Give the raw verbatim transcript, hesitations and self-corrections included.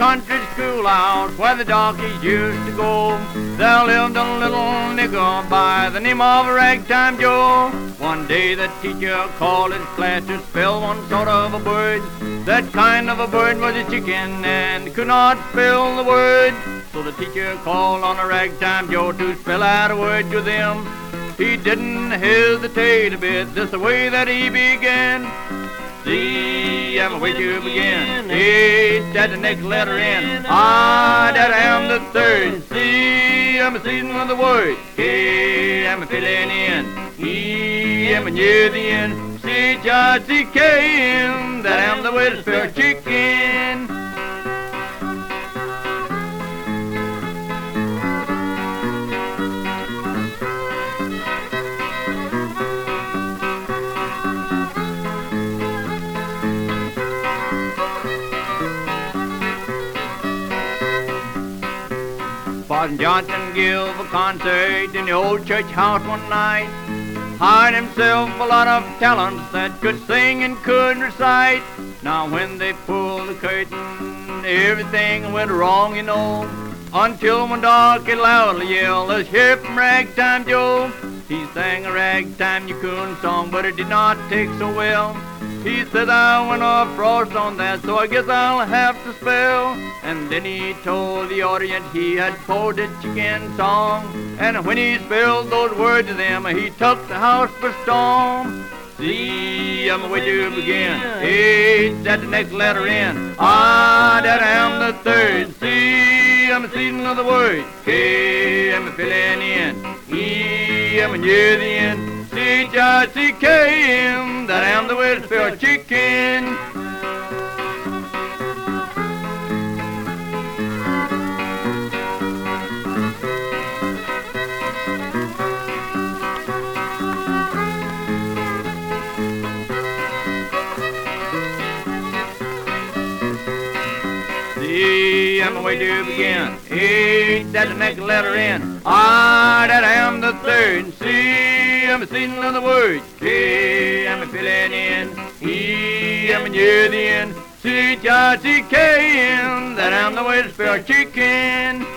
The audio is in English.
country schoolhouse where the darkies used to go, there lived a little nigger by the name of Ragtime Joe. One day the teacher called his class to spell one sort of a bird. That kind of a bird was a chicken and could not spell the word. So the teacher called on a Ragtime Joe to spell out a word to them. He didn't hesitate a bit, this the way that he began. C, I'm away to begin. H, that's the next letter in. I, that I am the third. C, I'm a season of the word. K, I'm a filling in. E, I'm a near the end. C, H, I, C, K, M, that I am the way to spell chicken. Father Johnson gave a concert in the old church house one night. Hired himself a lot of talents that could sing and could recite. Now when they pulled the curtain, everything went wrong, you know. Until one dog could loudly yell, "Let's hear from Ragtime Joe." He sang a ragtime coon song, but it did not take so well. He said, "I went off frost on that, so I guess I'll have to spell." And then he told the audience he had pulled a chicken song. And when he spelled those words to them, he took the house by storm. C, I'm away to begin. H, that's the next letter in. I, that I am the third. C, I'm a season of the word. K, I'm a filling in. E, I'm a near the end. C, H, I, C, K, M, that I am the way to spell chicken. C, I'm away to begin. H, that's the next letter in. I, that I am the third. C, I'm a season of the word. K, I'm a filling in. E, I'm a near the end. C, H, I, C, K, M, that I'm the way to spell chicken.